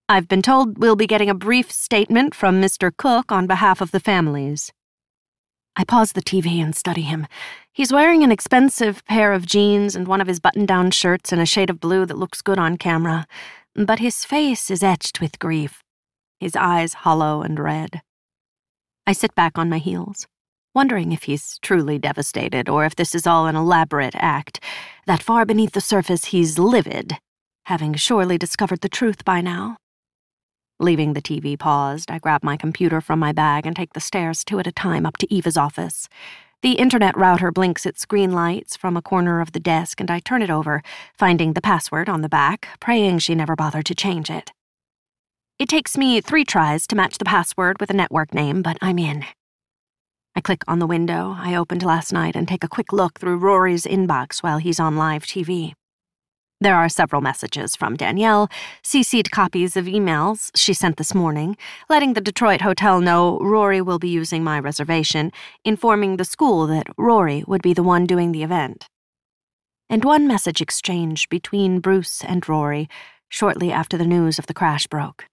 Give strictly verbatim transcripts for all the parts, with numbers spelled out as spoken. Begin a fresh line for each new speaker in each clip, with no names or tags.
I've been told we'll be getting a brief statement from Mister Cook on behalf of the families. I pause the T V and study him. He's wearing an expensive pair of jeans and one of his button-down shirts in a shade of blue that looks good on camera, but his face is etched with grief, his eyes hollow and red. I sit back on my heels, wondering if he's truly devastated or if this is all an elaborate act, that far beneath the surface he's livid, having surely discovered the truth by now. Leaving the T V paused, I grab my computer from my bag and take the stairs two at a time up to Eva's office. The internet router blinks its green lights from a corner of the desk, and I turn it over, finding the password on the back, praying she never bothered to change it. It takes me three tries to match the password with a network name, but I'm in. I click on the window I opened last night and take a quick look through Rory's inbox while he's on live T V. There are several messages from Danielle, C C'd copies of emails she sent this morning, letting the Detroit hotel know Rory will be using my reservation, informing the school that Rory would be the one doing the event. And one message exchange between Bruce and Rory shortly after the news of the crash broke.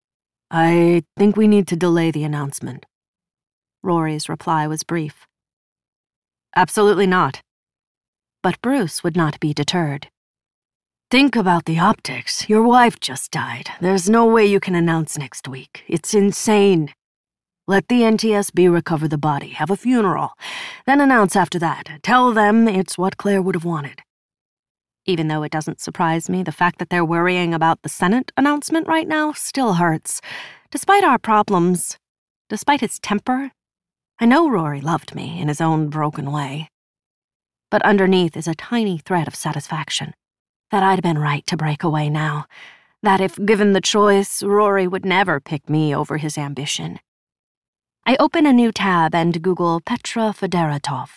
"I think we need to delay the announcement." Rory's reply was brief. "Absolutely not." But Bruce would not be deterred. "Think about the optics. Your wife just died. There's no way you can announce next week. It's insane. Let the N T S B recover the body, have a funeral, then announce after that. Tell them it's what Claire would have wanted." Even though it doesn't surprise me, the fact that they're worrying about the Senate announcement right now still hurts. Despite our problems, despite his temper, I know Rory loved me in his own broken way. But underneath is a tiny thread of satisfaction. That I'd been right to break away now. That if given the choice, Rory would never pick me over his ambition. I open a new tab and Google Petra Fedoratov.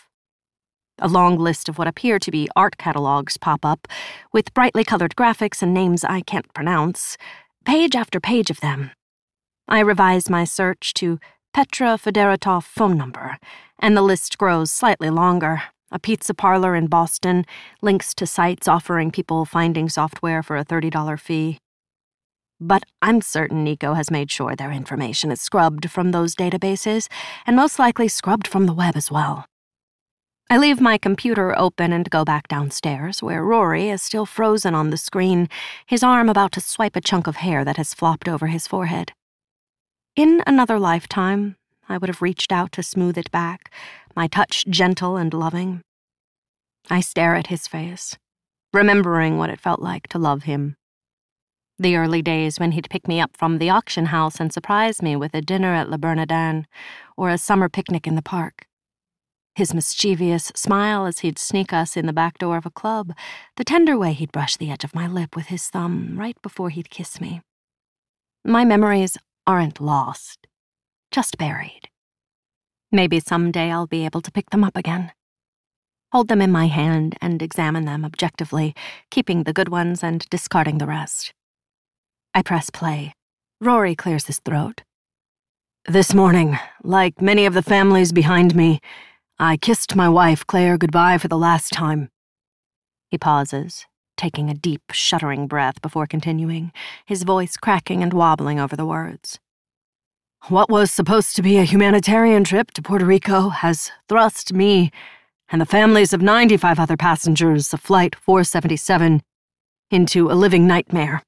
A long list of what appear to be art catalogs pop up, with brightly colored graphics and names I can't pronounce, page after page of them. I revise my search to Petra Fedoratov phone number, and the list grows slightly longer. A pizza parlor in Boston, links to sites offering people finding software for a thirty dollars fee. But I'm certain Nico has made sure their information is scrubbed from those databases, and most likely scrubbed from the web as well. I leave my computer open and go back downstairs, where Rory is still frozen on the screen, his arm about to swipe a chunk of hair that has flopped over his forehead. In another lifetime, I would have reached out to smooth it back, my touch gentle and loving. I stare at his face, remembering what it felt like to love him. The early days when he'd pick me up from the auction house and surprise me with a dinner at Le Bernardin or a summer picnic in the park. His mischievous smile as he'd sneak us in the back door of a club, the tender way he'd brush the edge of my lip with his thumb right before he'd kiss me. My memories aren't lost, just buried. Maybe someday I'll be able to pick them up again. Hold them in my hand and examine them objectively, keeping the good ones and discarding the rest. I press play. Rory clears his throat. "This morning, like many of the families behind me, I kissed my wife, Claire, goodbye for the last time." He pauses, taking a deep, shuddering breath before continuing, his voice cracking and wobbling over the words. "What was supposed to be a humanitarian trip to Puerto Rico has thrust me and the families of ninety-five other passengers of Flight four seventy-seven into a living nightmare.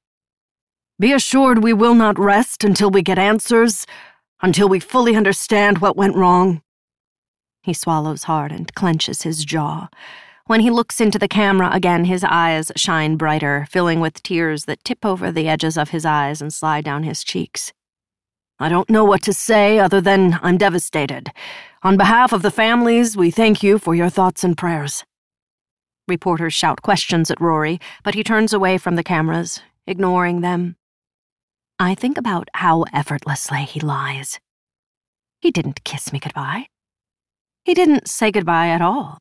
Be assured we will not rest until we get answers, until we fully understand what went wrong." He swallows hard and clenches his jaw. When he looks into the camera again, his eyes shine brighter, filling with tears that tip over the edges of his eyes and slide down his cheeks. "I don't know what to say other than I'm devastated. On behalf of the families, we thank you for your thoughts and prayers." Reporters shout questions at Rory, but he turns away from the cameras, ignoring them. I think about how effortlessly he lies. He didn't kiss me goodbye. He didn't say goodbye at all.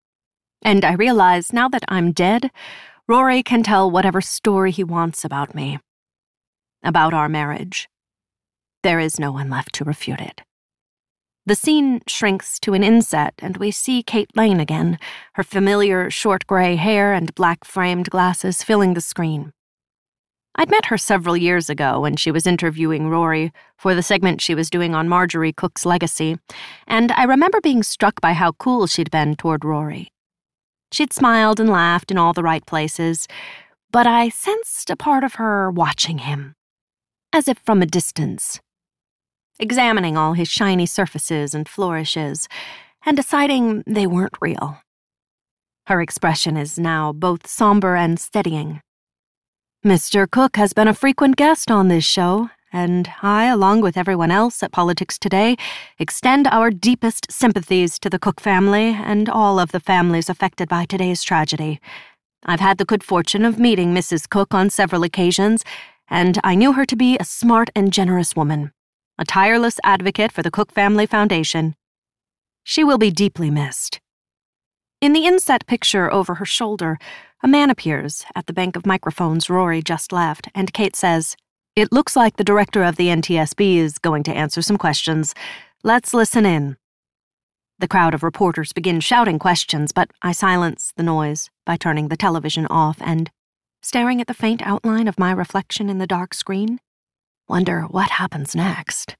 And I realize now that I'm dead, Rory can tell whatever story he wants about me. About our marriage. There is no one left to refute it. The scene shrinks to an inset, and we see Kate Lane again, her familiar short gray hair and black-framed glasses filling the screen. I'd met her several years ago when she was interviewing Rory for the segment she was doing on Marjorie Cook's legacy, and I remember being struck by how cool she'd been toward Rory. She'd smiled and laughed in all the right places, but I sensed a part of her watching him, as if from a distance, examining all his shiny surfaces and flourishes, and deciding they weren't real. Her expression is now both somber and steadying. Mister Cook has been a frequent guest on this show, and I, along with everyone else at Politics Today, extend our deepest sympathies to the Cook family and all of the families affected by today's tragedy. I've had the good fortune of meeting Missus Cook on several occasions, and I knew her to be a smart and generous woman, a tireless advocate for the Cook Family Foundation. She will be deeply missed. In the inset picture over her shoulder, a man appears at the bank of microphones Rory just left, and Kate says, "It looks like the director of the N T S B is going to answer some questions. Let's listen in." The crowd of reporters begin shouting questions, but I silence the noise by turning the television off and, staring at the faint outline of my reflection in the dark screen, wonder what happens next.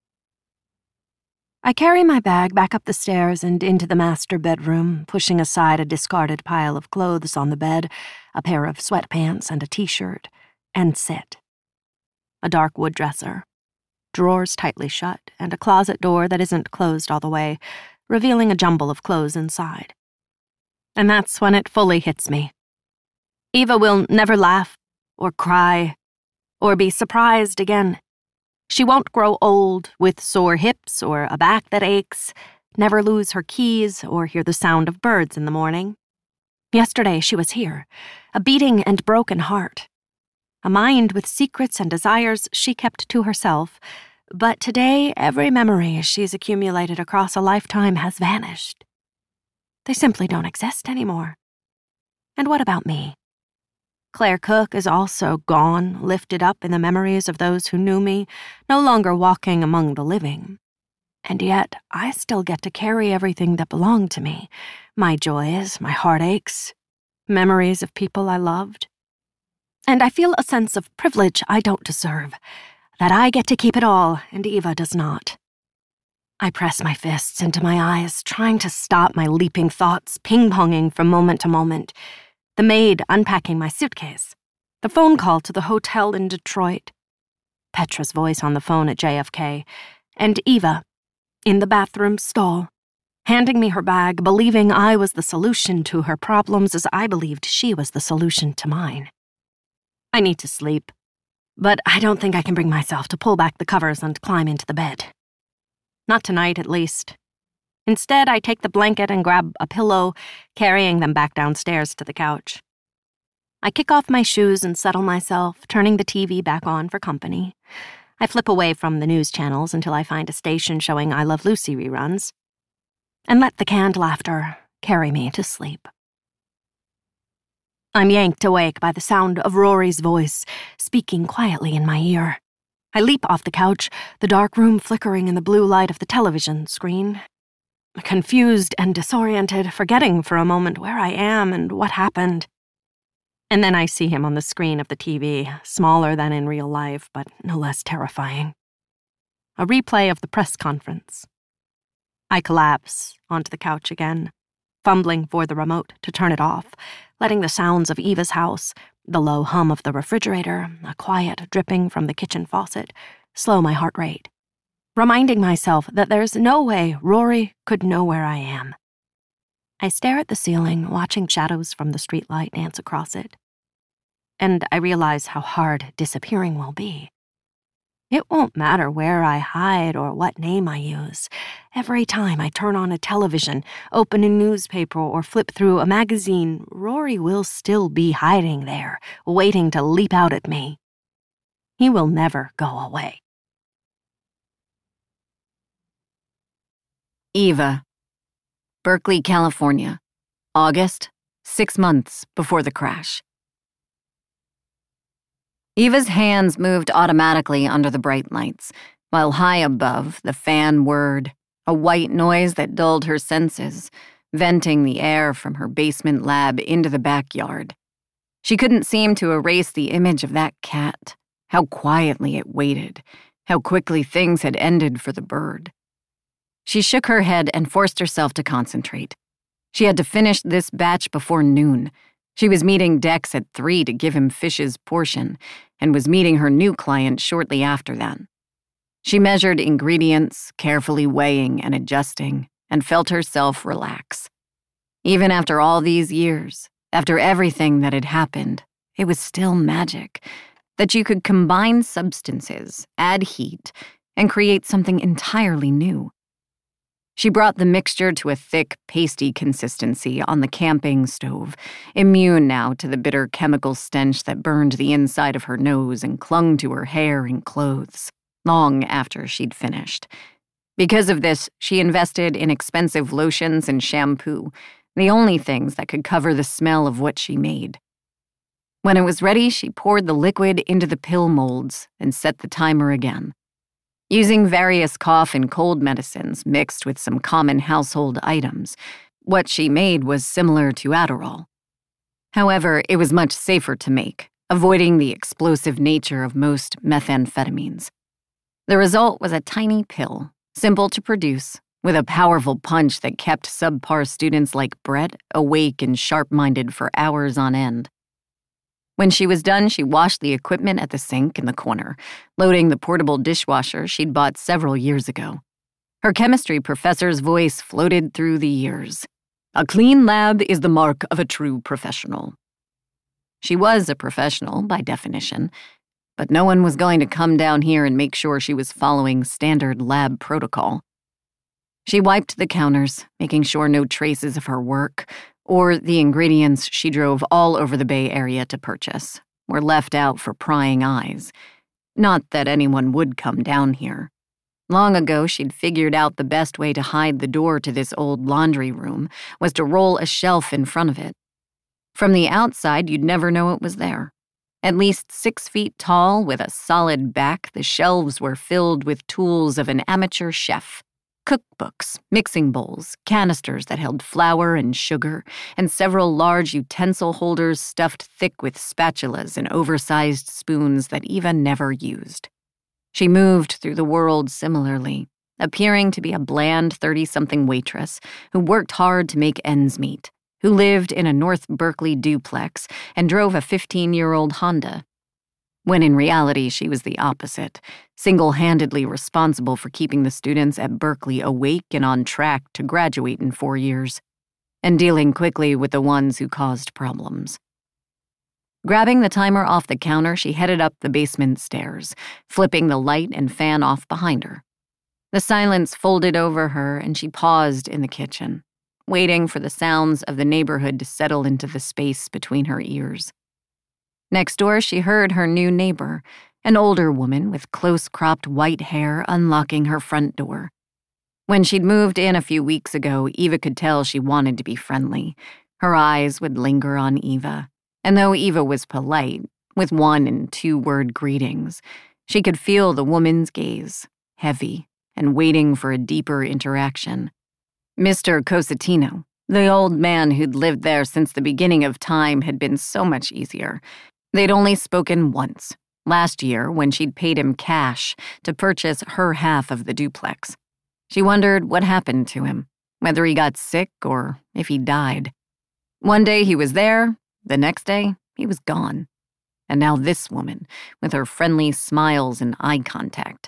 I carry my bag back up the stairs and into the master bedroom, pushing aside a discarded pile of clothes on the bed, a pair of sweatpants and a t-shirt, and sit. A dark wood dresser, drawers tightly shut, and a closet door that isn't closed all the way, revealing a jumble of clothes inside. And that's when it fully hits me. Eva will never laugh, or cry, or be surprised again. She won't grow old with sore hips or a back that aches, never lose her keys or hear the sound of birds in the morning. Yesterday she was here, a beating and broken heart, a mind with secrets and desires she kept to herself, but today every memory she's accumulated across a lifetime has vanished. They simply don't exist anymore. And what about me? Claire Cook is also gone, lifted up in the memories of those who knew me, no longer walking among the living. And yet, I still get to carry everything that belonged to me, my joys, my heartaches, memories of people I loved. And I feel a sense of privilege I don't deserve, that I get to keep it all and Eva does not. I press my fists into my eyes, trying to stop my leaping thoughts, ping-ponging from moment to moment. The maid unpacking my suitcase, the phone call to the hotel in Detroit, Petra's voice on the phone at J F K, and Eva, in the bathroom stall, handing me her bag, believing I was the solution to her problems as I believed she was the solution to mine. I need to sleep, but I don't think I can bring myself to pull back the covers and climb into the bed. Not tonight, at least. Instead, I take the blanket and grab a pillow, carrying them back downstairs to the couch. I kick off my shoes and settle myself, turning the T V back on for company. I flip away from the news channels until I find a station showing I Love Lucy reruns, and let the canned laughter carry me to sleep. I'm yanked awake by the sound of Rory's voice, speaking quietly in my ear. I leap off the couch, the dark room flickering in the blue light of the television screen. Confused and disoriented, forgetting for a moment where I am and what happened. And then I see him on the screen of the T V, smaller than in real life, but no less terrifying. A replay of the press conference. I collapse onto the couch again, fumbling for the remote to turn it off, letting the sounds of Eva's house, the low hum of the refrigerator, a quiet dripping from the kitchen faucet, slow my heart rate. Reminding myself that there's no way Rory could know where I am. I stare at the ceiling, watching shadows from the streetlight dance across it. And I realize how hard disappearing will be. It won't matter where I hide or what name I use. Every time I turn on a television, open a newspaper, or flip through a magazine, Rory will still be hiding there, waiting to leap out at me. He will never go away.
Eva, Berkeley, California, August, six months before the crash. Eva's hands moved automatically under the bright lights, while high above, the fan whirred, a white noise that dulled her senses, venting the air from her basement lab into the backyard. She couldn't seem to erase the image of that cat, how quietly it waited, how quickly things had ended for the bird. She shook her head and forced herself to concentrate. She had to finish this batch before noon. She was meeting Dex at three to give him Fish's portion, and was meeting her new client shortly after that. She measured ingredients, carefully weighing and adjusting, and felt herself relax. Even after all these years, after everything that had happened, it was still magic that you could combine substances, add heat, and create something entirely new. She brought the mixture to a thick, pasty consistency on the camping stove, immune now to the bitter chemical stench that burned the inside of her nose and clung to her hair and clothes, long after she'd finished. Because of this, she invested in expensive lotions and shampoo, the only things that could cover the smell of what she made. When it was ready, she poured the liquid into the pill molds and set the timer again. Using various cough and cold medicines mixed with some common household items, what she made was similar to Adderall. However, it was much safer to make, avoiding the explosive nature of most methamphetamines. The result was a tiny pill, simple to produce, with a powerful punch that kept subpar students like Brett awake and sharp-minded for hours on end. When she was done, she washed the equipment at the sink in the corner, loading the portable dishwasher she'd bought several years ago. Her chemistry professor's voice floated through the years. "A clean lab is the mark of a true professional." She was a professional, by definition, but no one was going to come down here and make sure she was following standard lab protocol. She wiped the counters, making sure no traces of her work, or the ingredients she drove all over the Bay Area to purchase, were left out for prying eyes. Not that anyone would come down here. Long ago, she'd figured out the best way to hide the door to this old laundry room was to roll a shelf in front of it. From the outside, you'd never know it was there. At least six feet tall, with a solid back, the shelves were filled with tools of an amateur chef. Cookbooks, mixing bowls, canisters that held flour and sugar, and several large utensil holders stuffed thick with spatulas and oversized spoons that Eva never used. She moved through the world similarly, appearing to be a bland thirty-something waitress who worked hard to make ends meet, who lived in a North Berkeley duplex and drove a fifteen-year-old Honda. When in reality, she was the opposite, single-handedly responsible for keeping the students at Berkeley awake and on track to graduate in four years, and dealing quickly with the ones who caused problems. Grabbing the timer off the counter, she headed up the basement stairs, flipping the light and fan off behind her. The silence folded over her, and she paused in the kitchen, waiting for the sounds of the neighborhood to settle into the space between her ears. Next door, she heard her new neighbor, an older woman with close-cropped white hair, unlocking her front door. When she'd moved in a few weeks ago, Eva could tell she wanted to be friendly. Her eyes would linger on Eva, and though Eva was polite, with one- and two-word greetings, she could feel the woman's gaze, heavy and waiting for a deeper interaction. Mister Cosentino, the old man who'd lived there since the beginning of time, had been so much easier. They'd only spoken once, last year when she'd paid him cash to purchase her half of the duplex. She wondered what happened to him, whether he got sick or if he died. One day he was there, the next day he was gone. And now this woman, with her friendly smiles and eye contact.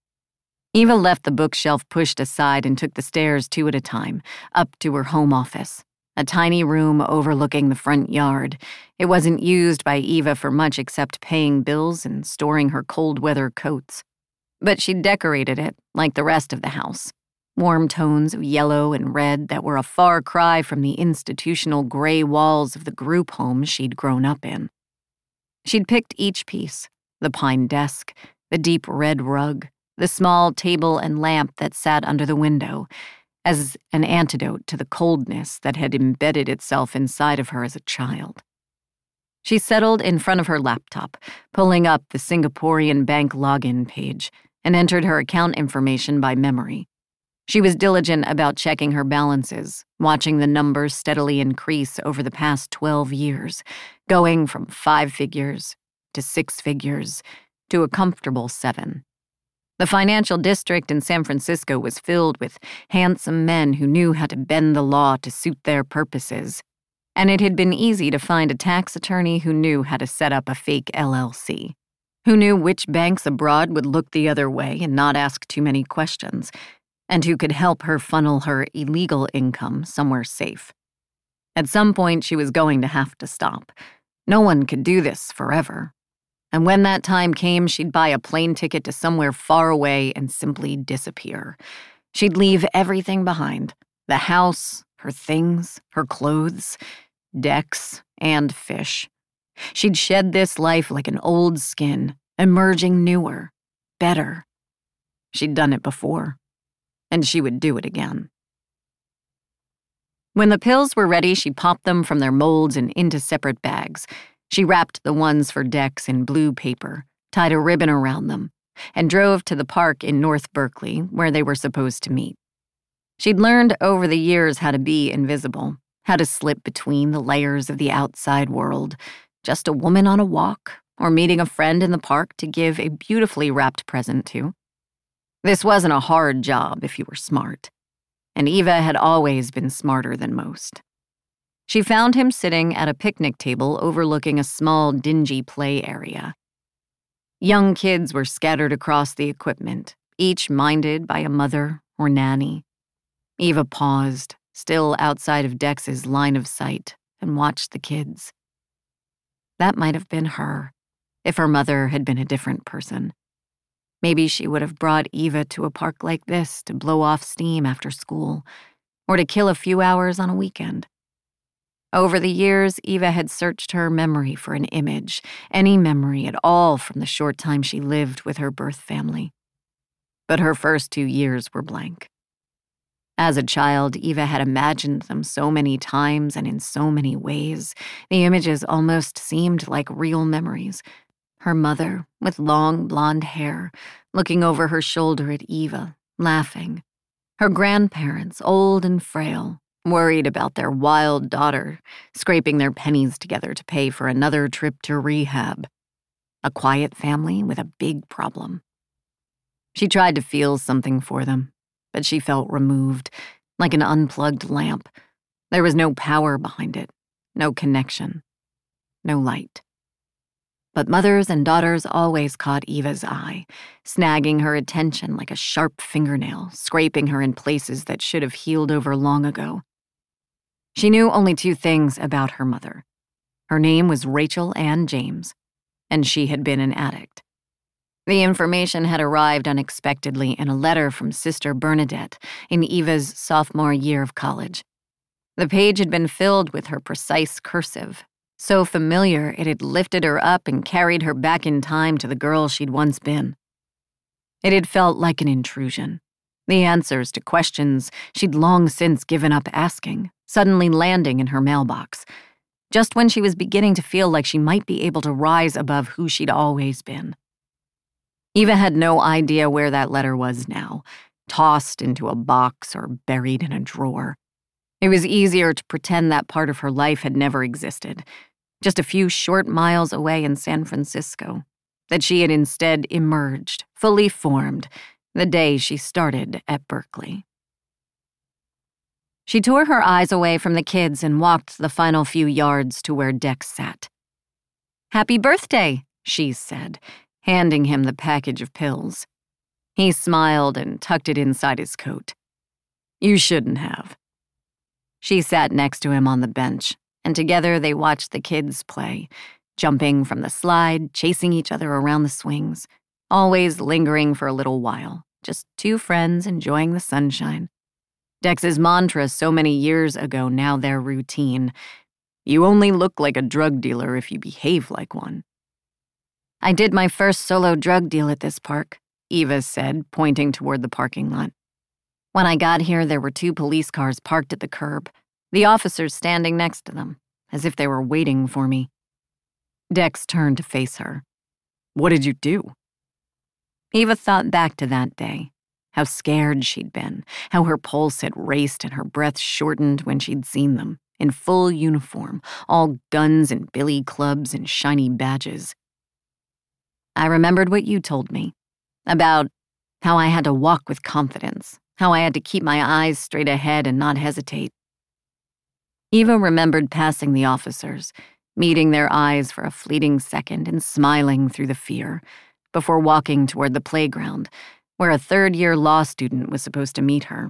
Eva left the bookshelf pushed aside and took the stairs two at a time, up to her home office. A tiny room overlooking the front yard. It wasn't used by Eva for much except paying bills and storing her cold-weather coats. But she decorated it like the rest of the house. Warm tones of yellow and red that were a far cry from the institutional gray walls of the group home she'd grown up in. She'd picked each piece, the pine desk, the deep red rug, the small table and lamp that sat under the window, as an antidote to the coldness that had embedded itself inside of her as a child. She settled in front of her laptop, pulling up the Singaporean bank login page, and entered her account information by memory. She was diligent about checking her balances, watching the numbers steadily increase over the past twelve years, going from five figures to six figures to a comfortable seven. The financial district in San Francisco was filled with handsome men who knew how to bend the law to suit their purposes, and it had been easy to find a tax attorney who knew how to set up a fake L L C, who knew which banks abroad would look the other way and not ask too many questions, and who could help her funnel her illegal income somewhere safe. At some point, she was going to have to stop. No one could do this forever. And when that time came, she'd buy a plane ticket to somewhere far away and simply disappear. She'd leave everything behind: the house, her things, her clothes, Dex, and Fish. She'd shed this life like an old skin, emerging newer, better. She'd done it before, and she would do it again. When the pills were ready, she popped them from their molds and into separate bags. She wrapped the ones for Dex in blue paper, tied a ribbon around them, and drove to the park in North Berkeley where they were supposed to meet. She'd learned over the years how to be invisible, how to slip between the layers of the outside world, just a woman on a walk or meeting a friend in the park to give a beautifully wrapped present to. This wasn't a hard job if you were smart, and Eva had always been smarter than most. She found him sitting at a picnic table overlooking a small, dingy play area. Young kids were scattered across the equipment, each minded by a mother or nanny. Eva paused, still outside of Dex's line of sight, and watched the kids. That might have been her, if her mother had been a different person. Maybe she would have brought Eva to a park like this to blow off steam after school, or to kill a few hours on a weekend. Over the years, Eva had searched her memory for an image, any memory at all from the short time she lived with her birth family. But her first two years were blank. As a child, Eva had imagined them so many times and in so many ways, the images almost seemed like real memories. Her mother, with long blonde hair, looking over her shoulder at Eva, laughing. Her grandparents, old and frail, worried about their wild daughter, scraping their pennies together to pay for another trip to rehab. A quiet family with a big problem. She tried to feel something for them, but she felt removed, like an unplugged lamp. There was no power behind it, no connection, no light. But mothers and daughters always caught Eva's eye, snagging her attention like a sharp fingernail, scraping her in places that should have healed over long ago. She knew only two things about her mother. Her name was Rachel Ann James, and she had been an addict. The information had arrived unexpectedly in a letter from Sister Bernadette in Eva's sophomore year of college. The page had been filled with her precise cursive, so familiar it had lifted her up and carried her back in time to the girl she'd once been. It had felt like an intrusion. The answers to questions she'd long since given up asking, suddenly landing in her mailbox, just when she was beginning to feel like she might be able to rise above who she'd always been. Eva had no idea where that letter was now, tossed into a box or buried in a drawer. It was easier to pretend that part of her life had never existed, just a few short miles away in San Francisco, that she had instead emerged, fully formed, the day she started at Berkeley. She tore her eyes away from the kids and walked the final few yards to where Dex sat. "Happy birthday," she said, handing him the package of pills. He smiled and tucked it inside his coat. "You shouldn't have." She sat next to him on the bench, and together they watched the kids play, jumping from the slide, chasing each other around the swings, always lingering for a little while, just two friends enjoying the sunshine. Dex's mantra so many years ago, now their routine. "You only look like a drug dealer if you behave like one." "I did my first solo drug deal at this park," Eva said, pointing toward the parking lot. "When I got here, there were two police cars parked at the curb, the officers standing next to them, as if they were waiting for me." Dex turned to face her. "What did you do?" Eva thought back to that day, how scared she'd been, how her pulse had raced and her breath shortened when she'd seen them, in full uniform, all guns and billy clubs and shiny badges. I remembered what you told me about how I had to walk with confidence, how I had to keep my eyes straight ahead and not hesitate. Eva remembered passing the officers, meeting their eyes for a fleeting second and smiling through the fear, before walking toward the playground, where a third-year law student was supposed to meet her.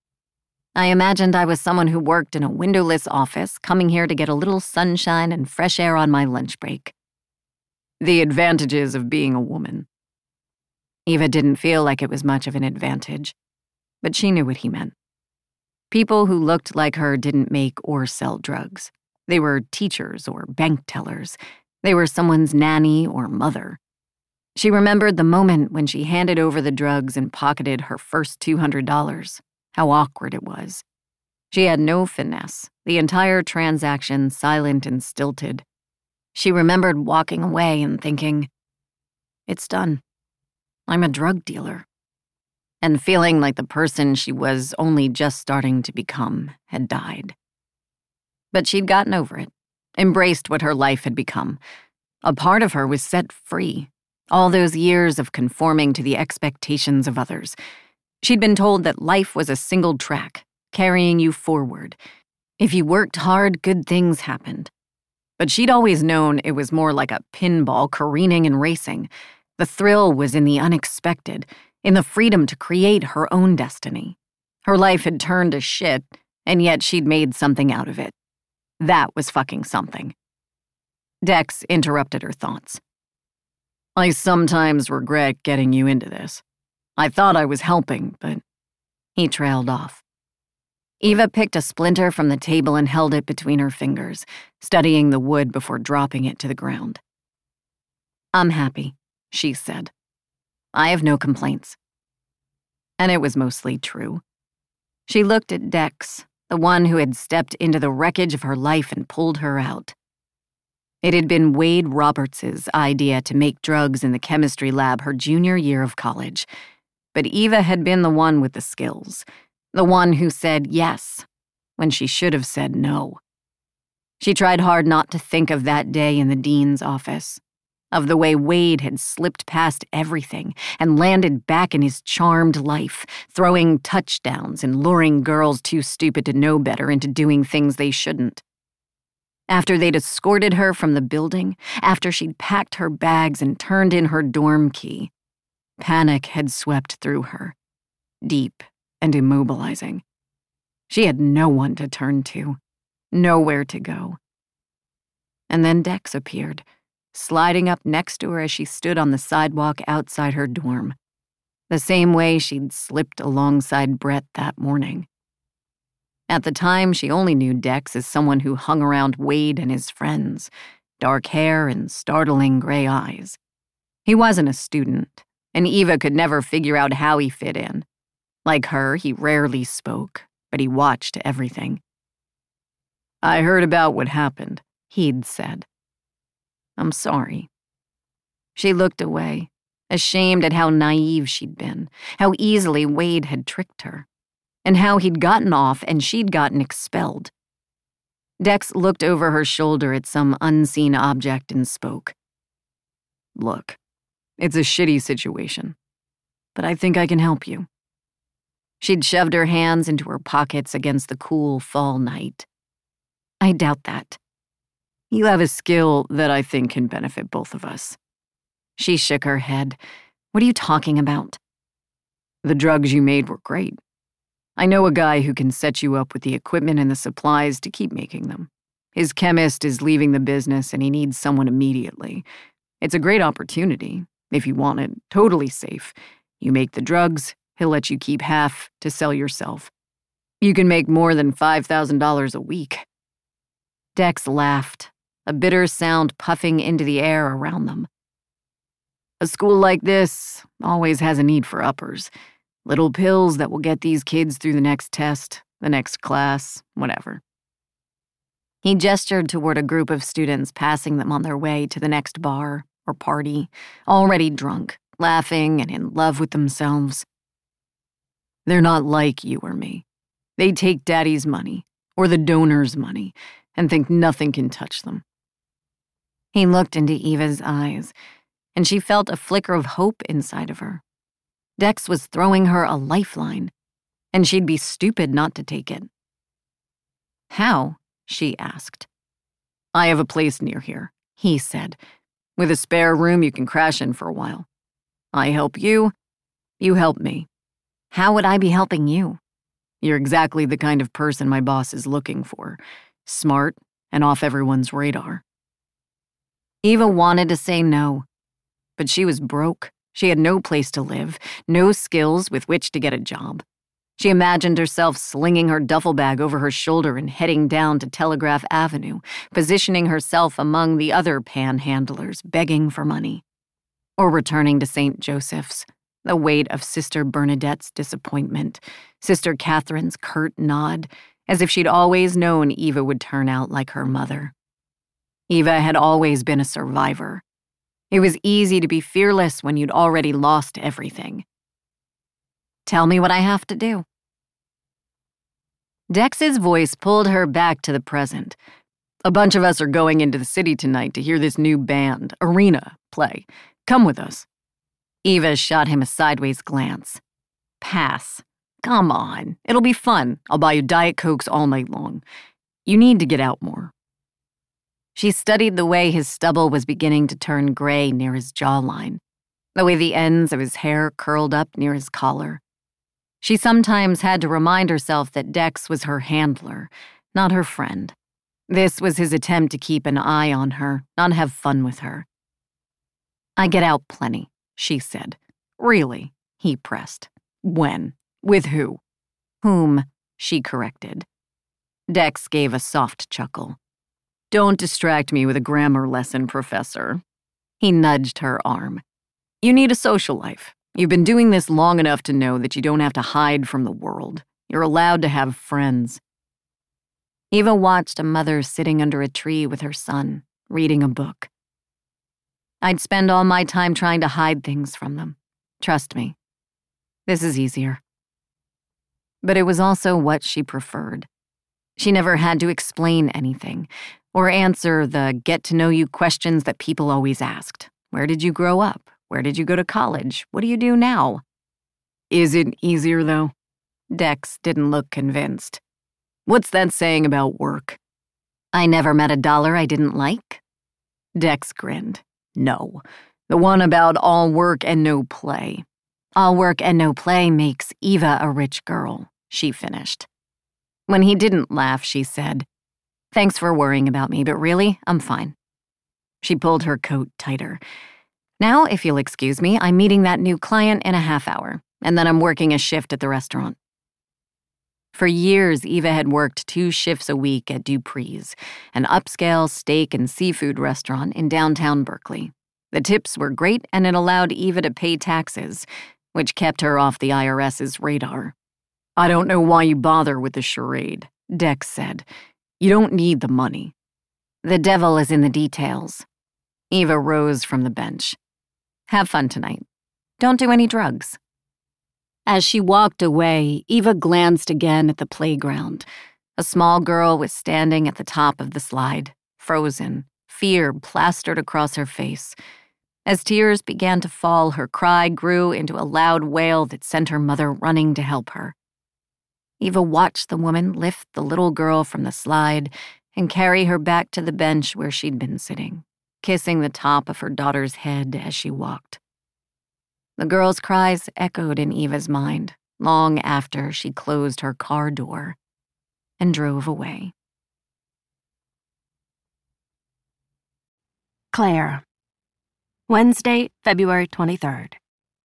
I imagined I was someone who worked in a windowless office, coming here to get a little sunshine and fresh air on my lunch break. The advantages of being a woman. Eva didn't feel like it was much of an advantage, but she knew what he meant. People who looked like her didn't make or sell drugs. They were teachers or bank tellers. They were someone's nanny or mother. She remembered the moment when she handed over the drugs and pocketed her first two hundred dollars. How awkward it was. She had no finesse, the entire transaction silent and stilted. She remembered walking away and thinking, it's done. I'm a drug dealer. And feeling like the person she was only just starting to become had died. But she'd gotten over it, embraced what her life had become. A part of her was set free. All those years of conforming to the expectations of others. She'd been told that life was a single track, carrying you forward. If you worked hard, good things happened. But she'd always known it was more like a pinball careening and racing. The thrill was in the unexpected, in the freedom to create her own destiny. Her life had turned to shit, and yet she'd made something out of it. That was fucking something. Dex interrupted her thoughts. I sometimes regret getting you into this. I thought I was helping, but he trailed off. Eva picked a splinter from the table and held it between her fingers, studying the wood before dropping it to the ground. I'm happy, she said. I have no complaints. And it was mostly true. She looked at Dex, the one who had stepped into the wreckage of her life and pulled her out. It had been Wade Roberts' idea to make drugs in the chemistry lab her junior year of college, but Eva had been the one with the skills, the one who said yes when she should have said no. She tried hard not to think of that day in the dean's office, of the way Wade had slipped past everything and landed back in his charmed life, throwing touchdowns and luring girls too stupid to know better into doing things they shouldn't. After they'd escorted her from the building, after she'd packed her bags and turned in her dorm key, panic had swept through her, deep and immobilizing. She had no one to turn to, nowhere to go. And then Dex appeared, sliding up next to her as she stood on the sidewalk outside her dorm, the same way she'd slipped alongside Brett that morning. At the time, she only knew Dex as someone who hung around Wade and his friends, dark hair and startling gray eyes. He wasn't a student, and Eva could never figure out how he fit in. Like her, he rarely spoke, but he watched everything. I heard about what happened, he'd said. I'm sorry. She looked away, ashamed at how naive she'd been, how easily Wade had tricked her, and how he'd gotten off and she'd gotten expelled. Dex looked over her shoulder at some unseen object and spoke. Look, it's a shitty situation, but I think I can help you. She'd shoved her hands into her pockets against the cool fall night. I doubt that. You have a skill that I think can benefit both of us. She shook her head. What are you talking about? The drugs you made were great. I know a guy who can set you up with the equipment and the supplies to keep making them. His chemist is leaving the business and he needs someone immediately. It's a great opportunity, if you want it, totally safe. You make the drugs, he'll let you keep half to sell yourself. You can make more than five thousand dollars a week. Dex laughed, a bitter sound puffing into the air around them. A school like this always has a need for uppers. Little pills that will get these kids through the next test, the next class, whatever. He gestured toward a group of students passing them on their way to the next bar or party, already drunk, laughing and in love with themselves. They're not like you or me. They take daddy's money, or the donor's money, and think nothing can touch them. He looked into Eva's eyes, and she felt a flicker of hope inside of her. Dex was throwing her a lifeline, and she'd be stupid not to take it. "How?" she asked. "I have a place near here," he said. "With a spare room you can crash in for a while. I help you, you help me." "How would I be helping you?" "You're exactly the kind of person my boss is looking for. Smart and off everyone's radar." Eva wanted to say no, but she was broke. She had no place to live, no skills with which to get a job. She imagined herself slinging her duffel bag over her shoulder and heading down to Telegraph Avenue, positioning herself among the other panhandlers begging for money. Or returning to Saint Joseph's, the weight of Sister Bernadette's disappointment, Sister Catherine's curt nod, as if she'd always known Eva would turn out like her mother. Eva had always been a survivor. It was easy to be fearless when you'd already lost everything. "Tell me what I have to do." Dex's voice pulled her back to the present. "A bunch of us are going into the city tonight to hear this new band, Arena, play. Come with us." Eva shot him a sideways glance. "Pass. Come on. It'll be fun. I'll buy you Diet Cokes all night long. You need to get out more." She studied the way his stubble was beginning to turn gray near his jawline, the way the ends of his hair curled up near his collar. She sometimes had to remind herself that Dex was her handler, not her friend. This was his attempt to keep an eye on her, not have fun with her. "I get out plenty," she said. "Really?" he pressed. "When? With who?" "Whom?" she corrected. Dex gave a soft chuckle. "Don't distract me with a grammar lesson, Professor." He nudged her arm. "You need a social life. You've been doing this long enough to know that you don't have to hide from the world. You're allowed to have friends." Eva watched a mother sitting under a tree with her son, reading a book. "I'd spend all my time trying to hide things from them. Trust me. This is easier." But it was also what she preferred. She never had to explain anything, or answer the get-to-know-you questions that people always asked. Where did you grow up? Where did you go to college? What do you do now? "Is it easier, though?" Dex didn't look convinced. "What's that saying about work?" "I never met a dollar I didn't like." Dex grinned. "No, the one about all work and no play." "All work and no play makes Eva a rich girl," she finished. When he didn't laugh, she said, "Thanks for worrying about me, but really, I'm fine." She pulled her coat tighter. "Now, if you'll excuse me, I'm meeting that new client in a half hour, and then I'm working a shift at the restaurant." For years, Eva had worked two shifts a week at Dupree's, an upscale steak and seafood restaurant in downtown Berkeley. The tips were great, and it allowed Eva to pay taxes, which kept her off the I R S's radar. "I don't know why you bother with the charade," Dex said. "You don't need the money." "The devil is in the details." Eva rose from the bench. "Have fun tonight. Don't do any drugs." As she walked away, Eva glanced again at the playground. A small girl was standing at the top of the slide, frozen, fear plastered across her face. As tears began to fall, her cry grew into a loud wail that sent her mother running to help her. Eva watched the woman lift the little girl from the slide and carry her back to the bench where she'd been sitting, kissing the top of her daughter's head as she walked. The girl's cries echoed in Eva's mind long after she closed her car door and drove away.
Claire. Wednesday, February twenty-third.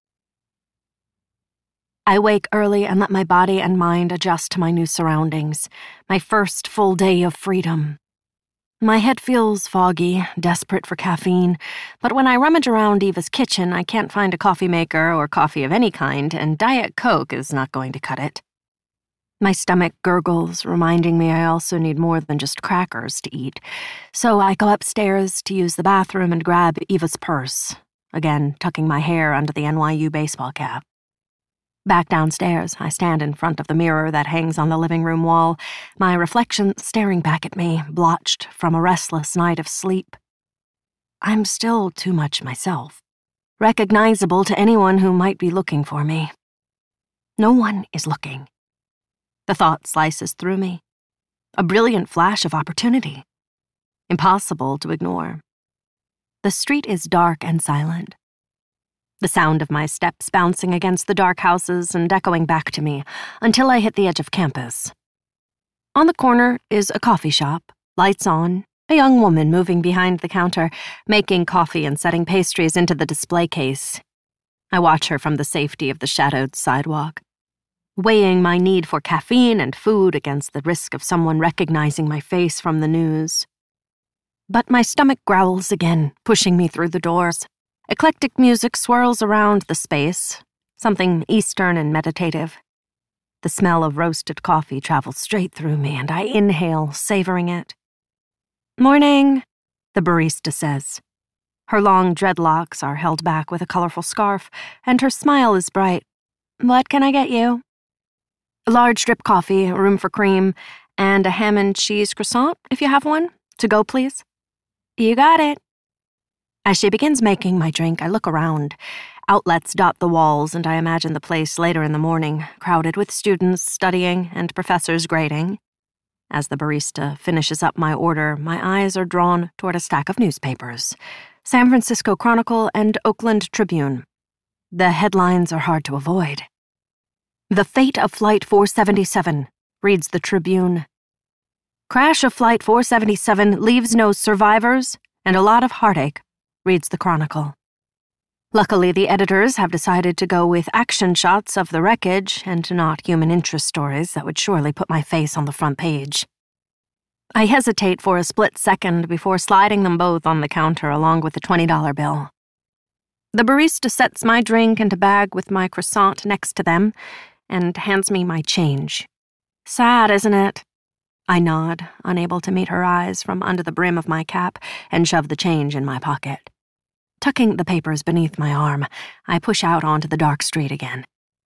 I wake early and let my body and mind adjust to my new surroundings, my first full day of freedom. My head feels foggy, desperate for caffeine, but when I rummage around Eva's kitchen, I can't find a coffee maker or coffee of any kind, and Diet Coke is not going to cut it. My stomach gurgles, reminding me I also need more than just crackers to eat, so I go upstairs to use the bathroom and grab Eva's purse, again tucking my hair under the N Y U baseball cap. Back downstairs, I stand in front of the mirror that hangs on the living room wall, my reflection staring back at me, blotched from a restless night of sleep. I'm still too much myself, recognizable to anyone who might be looking for me. No one is looking. The thought slices through me. A brilliant flash of opportunity. Impossible to ignore. The street is dark and silent. The sound of my steps bouncing against the dark houses and echoing back to me until I hit the edge of campus. On the corner is a coffee shop, lights on, a young woman moving behind the counter, making coffee and setting pastries into the display case. I watch her from the safety of the shadowed sidewalk, weighing my need for caffeine and food against the risk of someone recognizing my face from the news. But my stomach growls again, pushing me through the doors. Eclectic music swirls around the space, something Eastern and meditative. The smell of roasted coffee travels straight through me, and I inhale, savoring it. "Morning," the barista says. Her long dreadlocks are held back with a colorful scarf, and her smile is bright. "What can I get you?" "A large drip coffee, a room for cream, and a ham and cheese croissant, if you have one. To go, please." "You got it." As she begins making my drink, I look around. Outlets dot the walls, and I imagine the place later in the morning, crowded with students studying and professors grading. As the barista finishes up my order, my eyes are drawn toward a stack of newspapers, San Francisco Chronicle and Oakland Tribune. The headlines are hard to avoid. "The Fate of Flight four seventy-seven, reads the Tribune. "Crash of Flight four seventy-seven leaves no survivors and a lot of heartache," reads the Chronicle. Luckily, the editors have decided to go with action shots of the wreckage and not human interest stories that would surely put my face on the front page. I hesitate for a split second before sliding them both on the counter along with the twenty dollar bill. The barista sets my drink and a bag with my croissant next to them and hands me my change. "Sad, isn't it?" I nod, unable to meet her eyes from under the brim of my cap, and shove the change in my pocket. Tucking the papers beneath my arm, I push out onto the dark street again.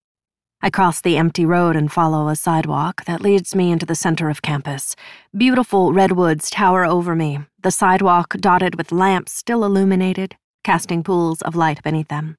I cross the empty road and follow a sidewalk that leads me into the center of campus. Beautiful redwoods tower over me, the sidewalk dotted with lamps still illuminated, casting pools of light beneath them.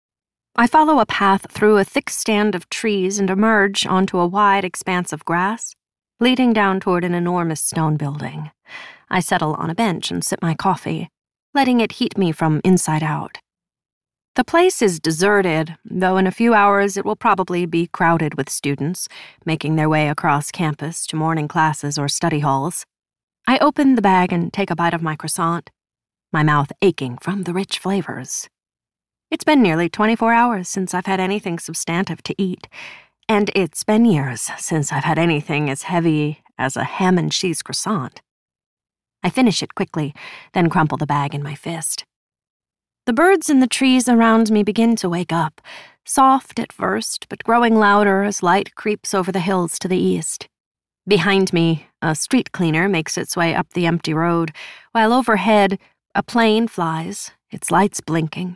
I follow a path through a thick stand of trees and emerge onto a wide expanse of grass, leading down toward an enormous stone building. I settle on a bench and sip my coffee, letting it heat me from inside out. The place is deserted, though in a few hours it will probably be crowded with students, making their way across campus to morning classes or study halls. I open the bag and take a bite of my croissant, my mouth aching from the rich flavors. It's been nearly twenty-four hours since I've had anything substantive to eat, and it's been years since I've had anything as heavy as a ham and cheese croissant. I finish it quickly, then crumple the bag in my fist. The birds in the trees around me begin to wake up, soft at first, but growing louder as light creeps over the hills to the east. Behind me, a street cleaner makes its way up the empty road, while overhead, a plane flies, its lights blinking.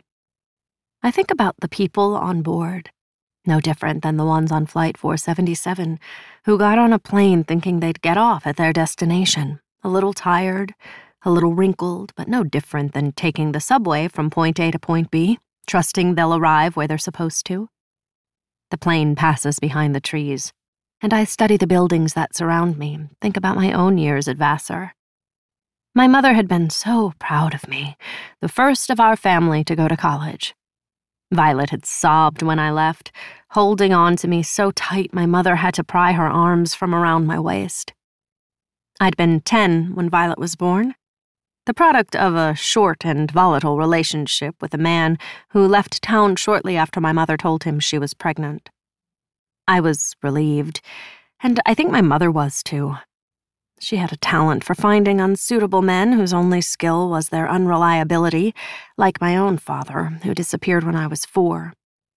I think about the people on board, no different than the ones on Flight four seventy-seven, who got on a plane thinking they'd get off at their destination. A little tired, a little wrinkled, but no different than taking the subway from point A to point B, trusting they'll arrive where they're supposed to. The plane passes behind the trees, and I study the buildings that surround me, think about my own years at Vassar. My mother had been so proud of me, the first of our family to go to college. Violet had sobbed when I left, holding on to me so tight my mother had to pry her arms from around my waist. I'd been ten when Violet was born, the product of a short and volatile relationship with a man who left town shortly after my mother told him she was pregnant. I was relieved, and I think my mother was too. She had a talent for finding unsuitable men whose only skill was their unreliability, like my own father, who disappeared when I was four.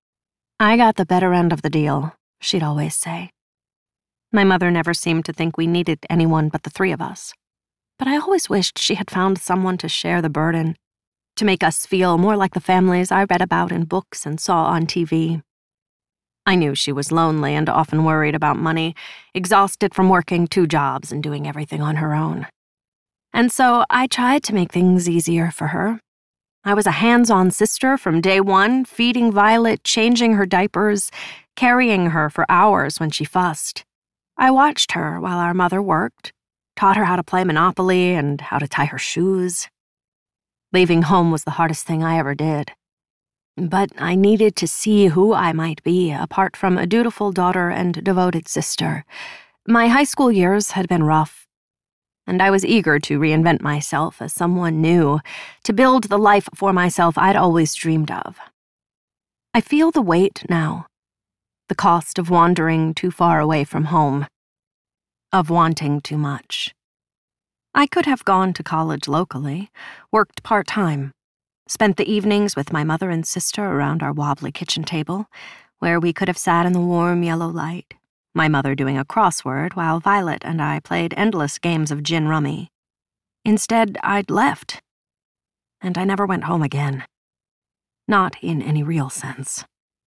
"I got the better end of the deal," she'd always say. My mother never seemed to think we needed anyone but the three of us. But I always wished she had found someone to share the burden, to make us feel more like the families I read about in books and saw on T V. I knew she was lonely and often worried about money, exhausted from working two jobs and doing everything on her own. And so I tried to make things easier for her. I was a hands-on sister from day one, feeding Violet, changing her diapers, carrying her for hours when she fussed. I watched her while our mother worked, taught her how to play Monopoly and how to tie her shoes. Leaving home was the hardest thing I ever did. But I needed to see who I might be apart from a dutiful daughter and devoted sister. My high school years had been rough, and I was eager to reinvent myself as someone new, to build the life for myself I'd always dreamed of. I feel the weight now, the cost of wandering too far away from home, of wanting too much. I could have gone to college locally, worked part-time, spent the evenings with my mother and sister around our wobbly kitchen table, where we could have sat in the warm yellow light, my mother doing a crossword while Violet and I played endless games of gin rummy. Instead, I'd left, and I never went home again. Not in any real sense.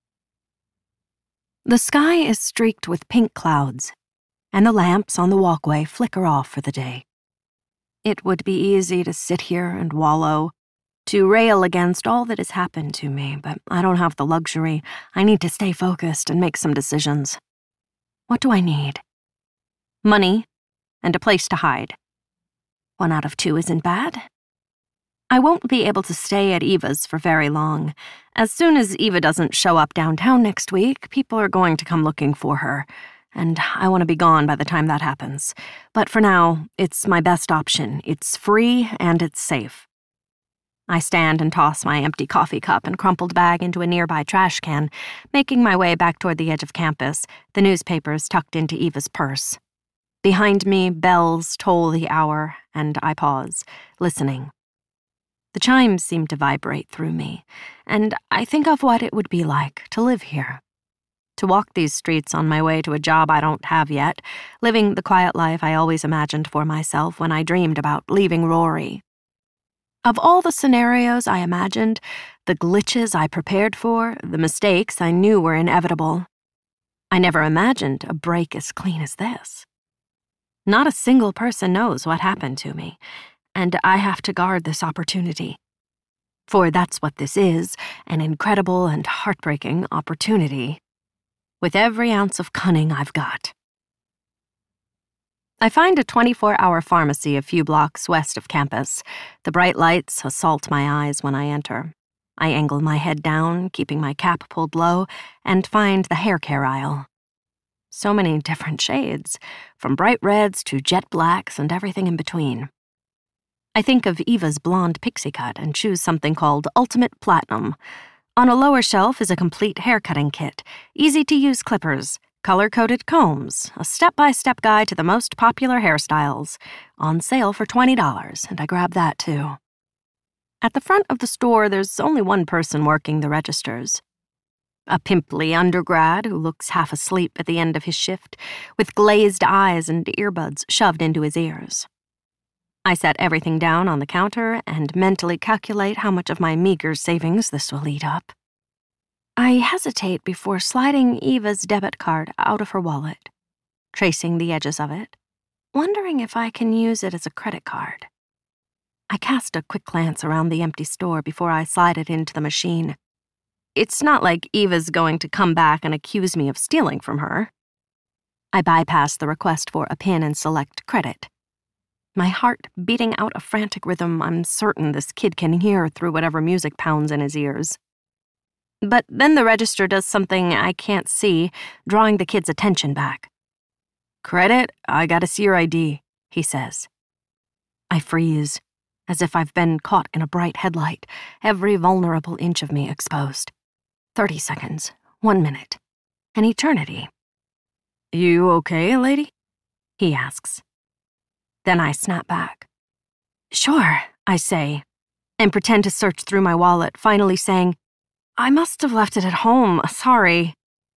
The sky is streaked with pink clouds, and the lamps on the walkway flicker off for the day. It would be easy to sit here and wallow, to rail against all that has happened to me, but I don't have the luxury. I need to stay focused and make some decisions. What do I need? Money and a place to hide. One out of two isn't bad. I won't be able to stay at Eva's for very long. As soon as Eva doesn't show up downtown next week, people are going to come looking for her, and I want to be gone by the time that happens. But for now, it's my best option. It's free and it's safe. I stand and toss my empty coffee cup and crumpled bag into a nearby trash can, making my way back toward the edge of campus, the newspapers tucked into Eva's purse. Behind me, bells toll the hour, and I pause, listening. The chimes seem to vibrate through me, and I think of what it would be like to live here. To walk these streets on my way to a job I don't have yet, living the quiet life I always imagined for myself when I dreamed about leaving Rory. Of all the scenarios I imagined, the glitches I prepared for, the mistakes I knew were inevitable, I never imagined a break as clean as this. Not a single person knows what happened to me, and I have to guard this opportunity. For that's what this is, an incredible and heartbreaking opportunity, with every ounce of cunning I've got. I find a twenty-four hour pharmacy a few blocks west of campus. The bright lights assault my eyes when I enter. I angle my head down, keeping my cap pulled low, and find the hair care aisle. So many different shades, from bright reds to jet blacks and everything in between. I think of Eva's blonde pixie cut and choose something called Ultimate Platinum. On a lower shelf is a complete haircutting kit, easy-to-use clippers, color-coded combs, a step-by-step guide to the most popular hairstyles, on sale for twenty dollars, and I grab that too. At the front of the store, there's only one person working the registers. A pimply undergrad who looks half asleep at the end of his shift, with glazed eyes and earbuds shoved into his ears. I set everything down on the counter and mentally calculate how much of my meager savings this will eat up. I hesitate before sliding Eva's debit card out of her wallet, tracing the edges of it, wondering if I can use it as a credit card. I cast a quick glance around the empty store before I slide it into the machine. It's not like Eva's going to come back and accuse me of stealing from her. I bypass the request for a PIN and select credit. My heart beating out a frantic rhythm I'm certain this kid can hear through whatever music pounds in his ears. But then the register does something I can't see, drawing the kid's attention back. "Credit? I gotta see your I D," he says. I freeze, as if I've been caught in a bright headlight, every vulnerable inch of me exposed. Thirty seconds, one minute, an eternity. "You okay, lady?" he asks. Then I snap back. "Sure," I say, and pretend to search through my wallet, finally saying, "I must have left it at home, sorry."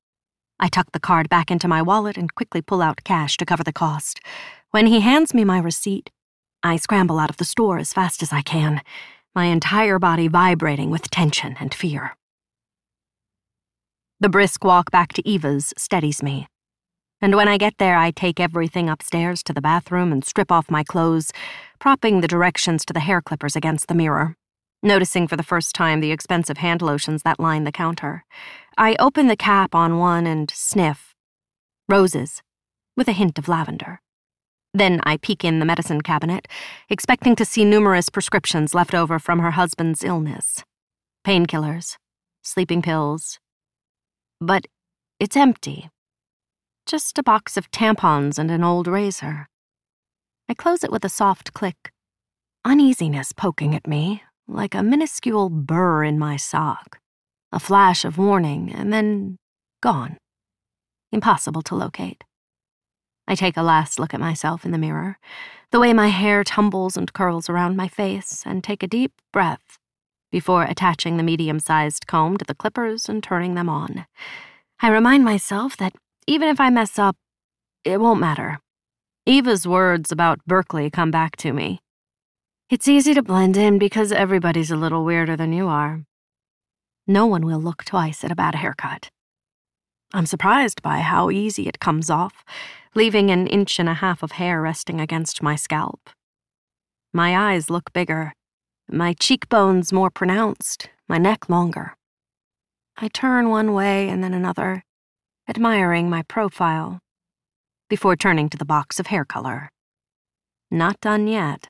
I tuck the card back into my wallet and quickly pull out cash to cover the cost. When he hands me my receipt, I scramble out of the store as fast as I can, my entire body vibrating with tension and fear. The brisk walk back to Eva's steadies me. And when I get there, I take everything upstairs to the bathroom and strip off my clothes, propping the directions to the hair clippers against the mirror, noticing for the first time the expensive hand lotions that line the counter. I open the cap on one and sniff. Roses, with a hint of lavender. Then I peek in the medicine cabinet, expecting to see numerous prescriptions left over from her husband's illness. Painkillers, sleeping pills. But it's empty. Just a box of tampons and an old razor. I close it with a soft click, uneasiness poking at me, like a minuscule burr in my sock. A flash of warning, and then gone. Impossible to locate. I take a last look at myself in the mirror, the way my hair tumbles and curls around my face, and take a deep breath before attaching the medium-sized comb to the clippers and turning them on. I remind myself that even if I mess up, it won't matter. Eva's words about Berkeley come back to me. It's easy to blend in because everybody's a little weirder than you are. No one will look twice at a bad haircut. I'm surprised by how easy it comes off, leaving an inch and a half of hair resting against my scalp. My eyes look bigger, my cheekbones more pronounced, my neck longer. I turn one way and then another, admiring my profile, before turning to the box of hair color. Not done yet.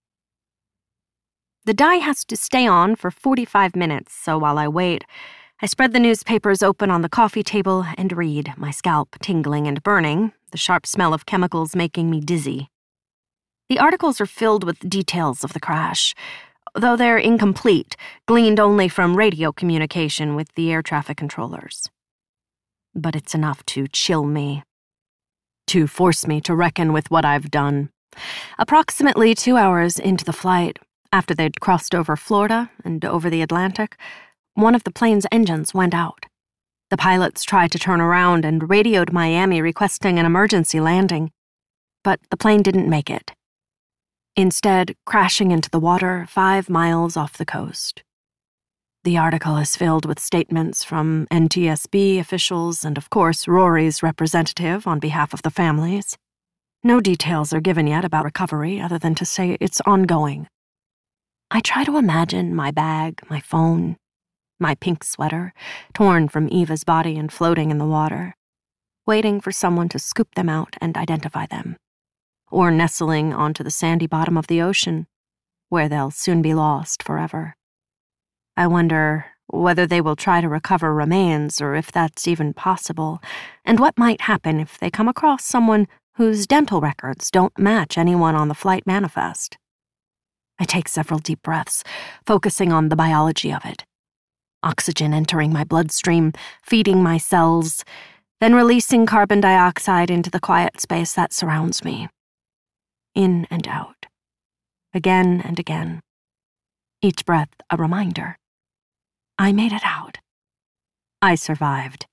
The dye has to stay on for forty-five minutes, so while I wait, I spread the newspapers open on the coffee table and read, my scalp tingling and burning, the sharp smell of chemicals making me dizzy. The articles are filled with details of the crash, though they're incomplete, gleaned only from radio communication with the air traffic controllers. But it's enough to chill me, to force me to reckon with what I've done. Approximately two hours into the flight, after they'd crossed over Florida and over the Atlantic, one of the plane's engines went out. The pilots tried to turn around and radioed Miami requesting an emergency landing, but the plane didn't make it. Instead, crashing into the water five miles off the coast. The article is filled with statements from N T S B officials and, of course, Rory's representative on behalf of the families. No details are given yet about recovery other than to say it's ongoing. I try to imagine my bag, my phone, my pink sweater, torn from Eva's body and floating in the water, waiting for someone to scoop them out and identify them, or nestling onto the sandy bottom of the ocean, where they'll soon be lost forever. I wonder whether they will try to recover remains or if that's even possible, and what might happen if they come across someone whose dental records don't match anyone on the flight manifest. I take several deep breaths, focusing on the biology of it. Oxygen entering my bloodstream, feeding my cells, then releasing carbon dioxide into the quiet space that surrounds me. In and out. Again and again. Each breath a reminder. I made it out. I survived.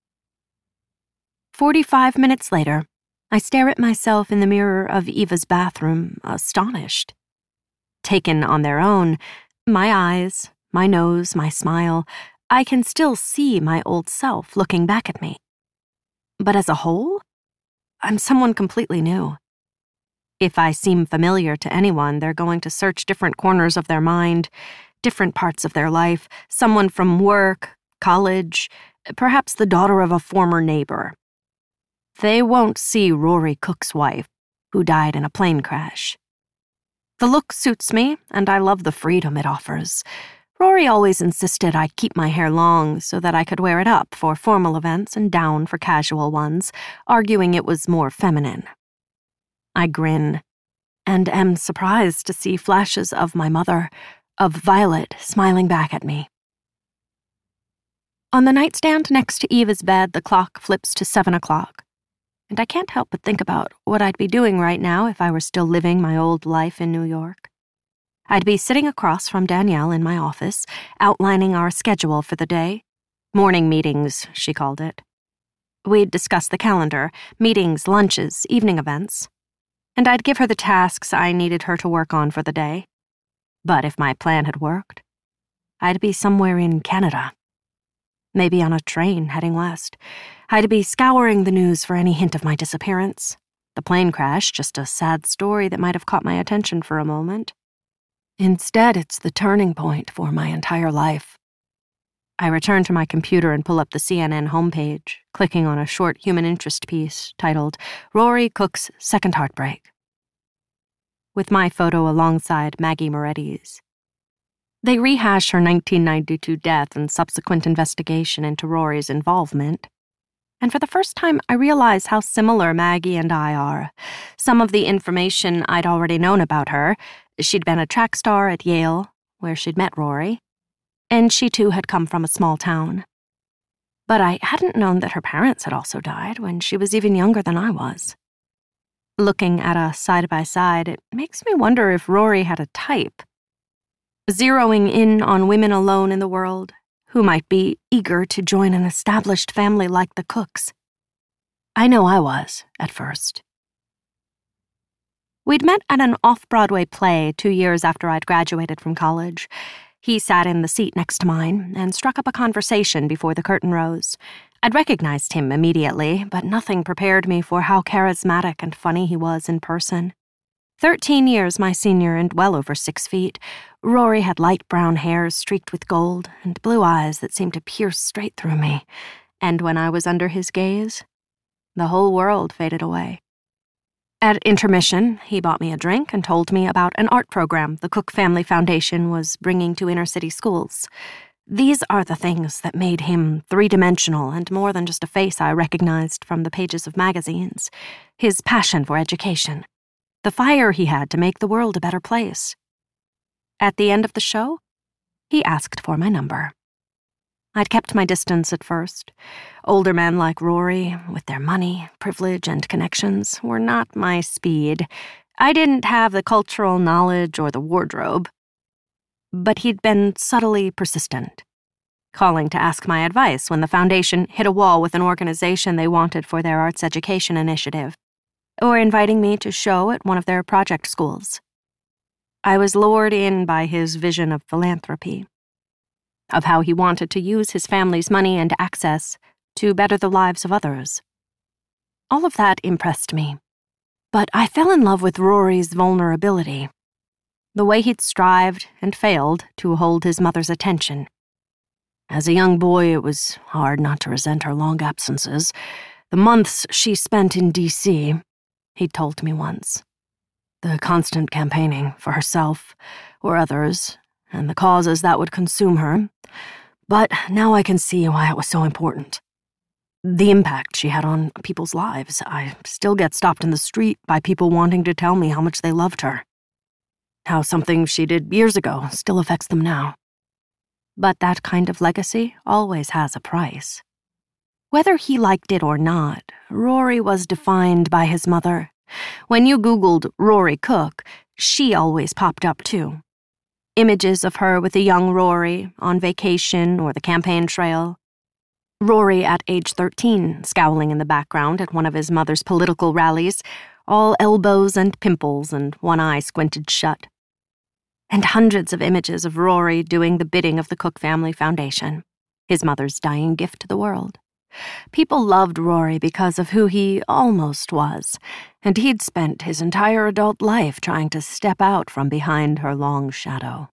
Forty-five minutes later, I stare at myself in the mirror of Eva's bathroom, astonished. Taken on their own, my eyes, my nose, my smile, I can still see my old self looking back at me. But as a whole, I'm someone completely new. If I seem familiar to anyone, they're going to search different corners of their mind, different parts of their life, someone from work, college, perhaps the daughter of a former neighbor. They won't see Rory Cook's wife, who died in a plane crash. The look suits me, and I love the freedom it offers. Rory always insisted I keep my hair long so that I could wear it up for formal events and down for casual ones, arguing it was more feminine. I grin, and am surprised to see flashes of my mother, of Violet, smiling back at me. On the nightstand next to Eva's bed, the clock flips to seven o'clock. And I can't help but think about what I'd be doing right now if I were still living my old life in New York. I'd be sitting across from Danielle in my office, outlining our schedule for the day. Morning meetings, she called it. We'd discuss the calendar, meetings, lunches, evening events. And I'd give her the tasks I needed her to work on for the day. But if my plan had worked, I'd be somewhere in Canada. maybe on a train heading west. I'd be scouring the news for any hint of my disappearance. The plane crash, just a sad story that might have caught my attention for a moment. Instead, it's the turning point for my entire life. I return to my computer and pull up the C N N homepage, clicking on a short human interest piece titled Rory Cook's Second Heartbreak, with my photo alongside Maggie Moretti's. They rehash her nineteen ninety-two death and subsequent investigation into Rory's involvement. And for the first time, I realize how similar Maggie and I are. Some of the information I'd already known about her. She'd been a track star at Yale, where she'd met Rory, and she too had come from a small town. But I hadn't known that her parents had also died when she was even younger than I was. Looking at us side by side, it makes me wonder if Rory had a type. Zeroing in on women alone in the world, who might be eager to join an established family like the Cooks. I know I was, at first. We'd met at an off-Broadway play two years after I'd graduated from college. He sat in the seat next to mine and struck up a conversation before the curtain rose. I'd recognized him immediately, but nothing prepared me for how charismatic and funny he was in person. Thirteen years my senior and well over six feet, Rory had light brown hair streaked with gold and blue eyes that seemed to pierce straight through me. And when I was under his gaze, the whole world faded away. At intermission, he bought me a drink and told me about an art program the Cook Family Foundation was bringing to inner-city schools. These are the things that made him three-dimensional and more than just a face I recognized from the pages of magazines. His passion for education. The fire he had to make the world a better place. At the end of the show, he asked for my number. I'd kept my distance at first. Older men like Rory, with their money, privilege, and connections, were not my speed. I didn't have the cultural knowledge or the wardrobe. But he'd been subtly persistent, calling to ask my advice when the foundation hit a wall with an organization they wanted for their arts education initiative, or inviting me to show at one of their project schools. I was lured in by his vision of philanthropy, of how he wanted to use his family's money and access to better the lives of others. All of that impressed me, but I fell in love with Rory's vulnerability, the way he'd strived and failed to hold his mother's attention. As a young boy, it was hard not to resent her long absences, the months she spent in D C, he'd told me once. The constant campaigning for herself or others, and the causes that would consume her. But now I can see why it was so important. The impact she had on people's lives. I still get stopped in the street by people wanting to tell me how much they loved her. How something she did years ago still affects them now. But that kind of legacy always has a price. Whether he liked it or not, Rory was defined by his mother. When you Googled Rory Cook, she always popped up too. Images of her with a young Rory, on vacation or the campaign trail. Rory at age thirteen, scowling in the background at one of his mother's political rallies, all elbows and pimples and one eye squinted shut. And hundreds of images of Rory doing the bidding of the Cook Family Foundation, his mother's dying gift to the world. People loved Rory because of who he almost was, and he'd spent his entire adult life trying to step out from behind her long shadow.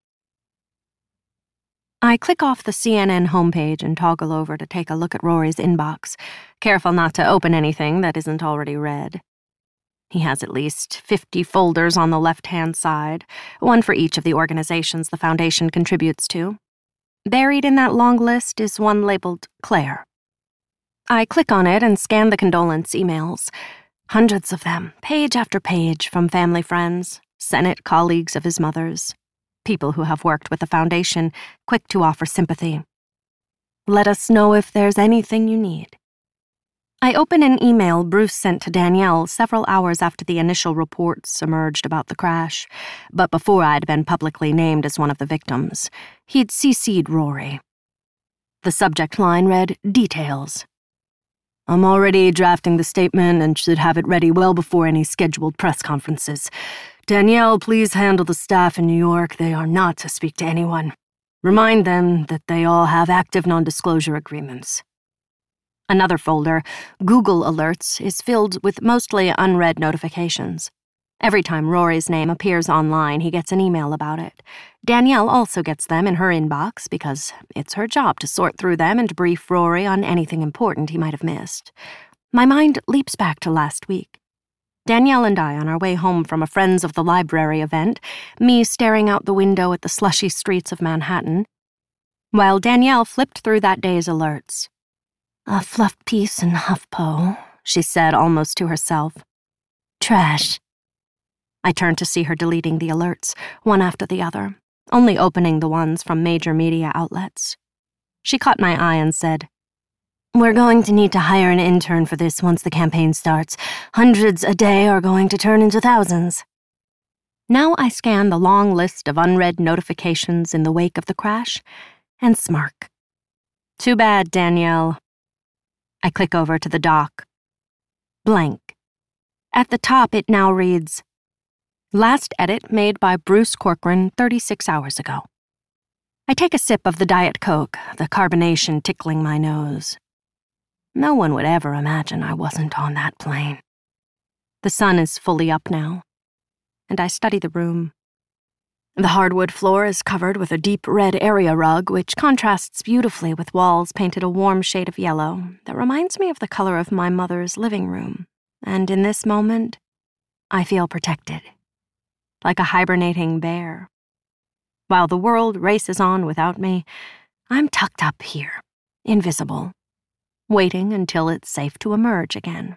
I click off the C N N homepage and toggle over to take a look at Rory's inbox, careful not to open anything that isn't already read. He has at least fifty folders on the left-hand side, one for each of the organizations the foundation contributes to. Buried in that long list is one labeled Claire. I click on it and scan the condolence emails. Hundreds of them, page after page, from family friends, Senate colleagues of his mother's, people who have worked with the foundation, quick to offer sympathy. Let us know if there's anything you need. I open an email Bruce sent to Danielle several hours after the initial reports emerged about the crash, but before I'd been publicly named as one of the victims. He'd C C'd Rory. The subject line read, Details. I'm already drafting the statement and should have it ready well before any scheduled press conferences. Danielle, please handle the staff in New York. They are not to speak to anyone. Remind them that they all have active non-disclosure agreements. Another folder, Google Alerts, is filled with mostly unread notifications. Every time Rory's name appears online, he gets an email about it. Danielle also gets them in her inbox because it's her job to sort through them and brief Rory on anything important he might have missed. My mind leaps back to last week. Danielle and I on our way home from a Friends of the Library event, me staring out the window at the slushy streets of Manhattan, while Danielle flipped through that day's alerts. "A fluff piece in HuffPo," she said almost to herself. "Trash." I turned to see her deleting the alerts, one after the other, only opening the ones from major media outlets. She caught my eye and said, "We're going to need to hire an intern for this once the campaign starts. Hundreds a day are going to turn into thousands." Now I scan the long list of unread notifications in the wake of the crash and smirk. Too bad, Danielle. I click over to the doc. Blank. At the top, it now reads, "Last edit made by Bruce Corcoran thirty-six hours ago." I take a sip of the Diet Coke, the carbonation tickling my nose. No one would ever imagine I wasn't on that plane. The sun is fully up now, and I study the room. The hardwood floor is covered with a deep red area rug, which contrasts beautifully with walls painted a warm shade of yellow that reminds me of the color of my mother's living room. And in this moment, I feel protected, like a hibernating bear. While the world races on without me, I'm tucked up here, invisible, waiting until it's safe to emerge again.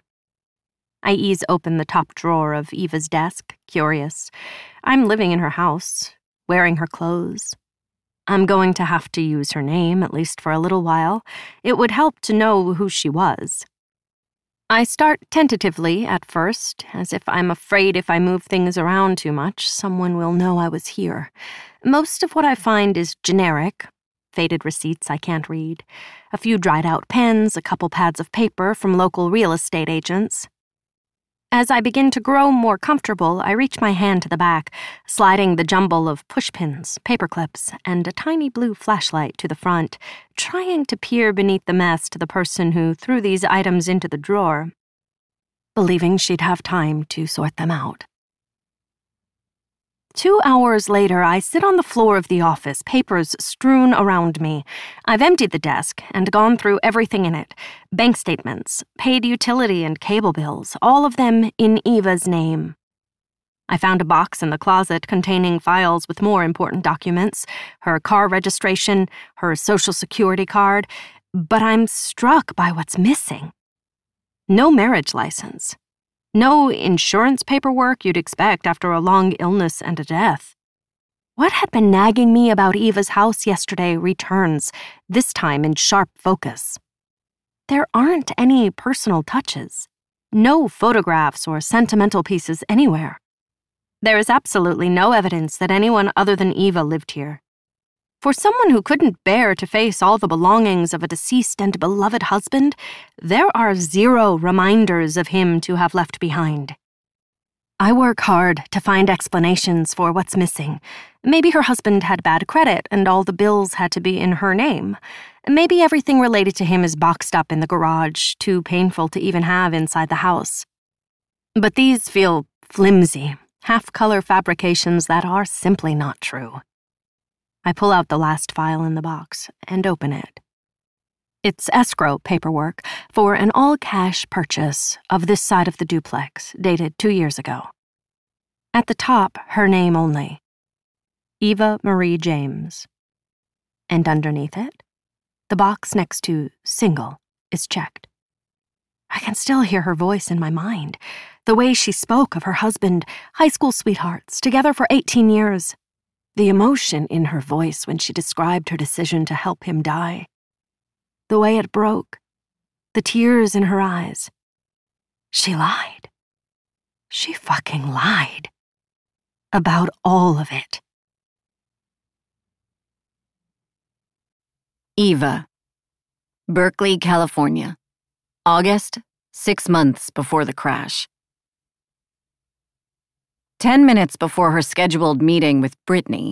I ease open the top drawer of Eva's desk, curious. I'm living in her house, wearing her clothes. I'm going to have to use her name, at least for a little while. It would help to know who she was. I start tentatively at first, as if I'm afraid if I move things around too much, someone will know I was here. Most of what I find is generic. Faded receipts I can't read. A few dried-out pens, a couple pads of paper from local real estate agents. As I begin to grow more comfortable, I reach my hand to the back, sliding the jumble of pushpins, paper clips, and a tiny blue flashlight to the front, trying to peer beneath the mess to the person who threw these items into the drawer, believing she'd have time to sort them out. Two hours later, I sit on the floor of the office, papers strewn around me. I've emptied the desk and gone through everything in it. Bank statements, paid utility and cable bills, all of them in Eva's name. I found a box in the closet containing files with more important documents, her car registration, her social security card, but I'm struck by what's missing. No marriage license. No insurance paperwork you'd expect after a long illness and a death. What had been nagging me about Eva's house yesterday returns, this time in sharp focus. There aren't any personal touches. No photographs or sentimental pieces anywhere. There is absolutely no evidence that anyone other than Eva lived here. For someone who couldn't bear to face all the belongings of a deceased and beloved husband, there are zero reminders of him to have left behind. I work hard to find explanations for what's missing. Maybe her husband had bad credit and all the bills had to be in her name. Maybe everything related to him is boxed up in the garage, too painful to even have inside the house. But these feel flimsy, half-color fabrications that are simply not true. I pull out the last file in the box and open it. It's escrow paperwork for an all-cash purchase of this side of the duplex, dated two years ago. At the top, her name only. Eva Marie James. And underneath it, the box next to single is checked. I can still hear her voice in my mind, the way she spoke of her husband, high school sweethearts, together for eighteen years. The emotion in her voice when she described her decision to help him die. The way it broke. The tears in her eyes. She lied. She fucking lied. About all of it.
Eva. Berkeley, California. August, six months before the crash. Ten minutes before her scheduled meeting with Brittany,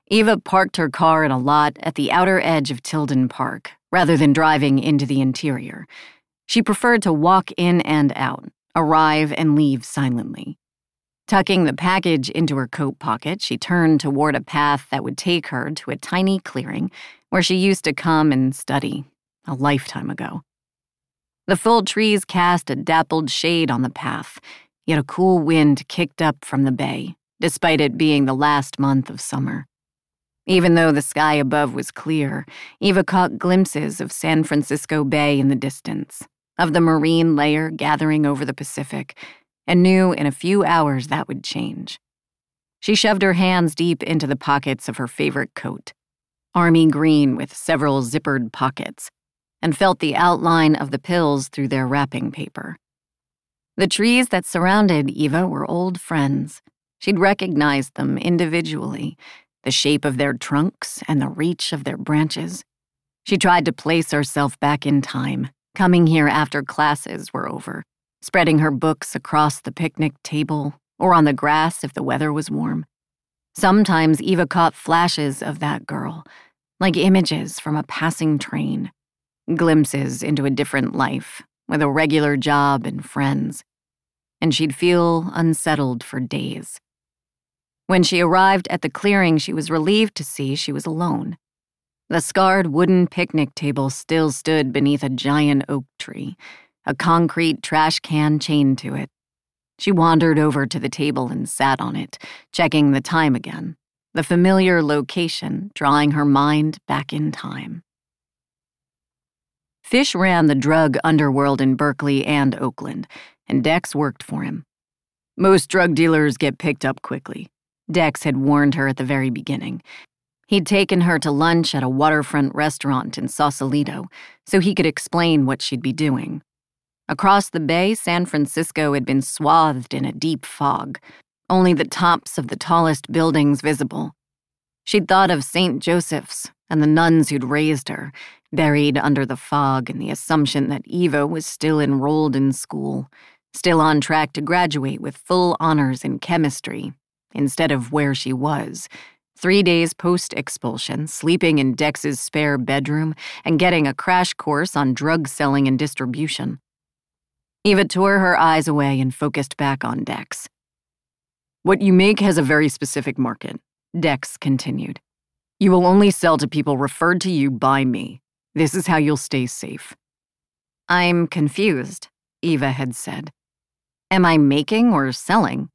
Eva parked her car in a lot at the outer edge of Tilden Park, rather than driving into the interior. She preferred to walk in and out, arrive and leave silently. Tucking the package into her coat pocket, she turned toward a path that would take her to a tiny clearing where she used to come and study a lifetime ago. The full trees cast a dappled shade on the path, yet a cool wind kicked up from the bay, despite it being the last month of summer. Even though the sky above was clear, Eva caught glimpses of San Francisco Bay in the distance, of the marine layer gathering over the Pacific, and knew in a few hours that would change. She shoved her hands deep into the pockets of her favorite coat, army green with several zippered pockets, and felt the outline of the pills through their wrapping paper. The trees that surrounded Eva were old friends. She'd recognized them individually, the shape of their trunks and the reach of their branches. She tried to place herself back in time, coming here after classes were over, spreading her books across the picnic table or on the grass if the weather was warm. Sometimes Eva caught flashes of that girl, like images from a passing train, glimpses into a different life with a regular job and friends, and she'd feel unsettled for days. When she arrived at the clearing, she was relieved to see she was alone. The scarred wooden picnic table still stood beneath a giant oak tree, a concrete trash can chained to it. She wandered over to the table and sat on it, checking the time again, the familiar location drawing her mind back in time. Fish ran the drug underworld in Berkeley and Oakland, and Dex worked for him. Most drug dealers get picked up quickly. Dex had warned her at the very beginning. He'd taken her to lunch at a waterfront restaurant in Sausalito so he could explain what she'd be doing. Across the bay, San Francisco had been swathed in a deep fog, only the tops of the tallest buildings visible. She'd thought of Saint Joseph's and the nuns who'd raised her, buried under the fog in the assumption that Eva was still enrolled in school, still on track to graduate with full honors in chemistry, instead of where she was, three days post-expulsion, sleeping in Dex's spare bedroom and getting a crash course on drug selling and distribution. Eva tore her eyes away and focused back on Dex. "What you make has a very specific market," Dex continued. "You will only sell to people referred to you by me. This is how you'll stay safe." "I'm confused," Eva had said. "Am I making or selling?"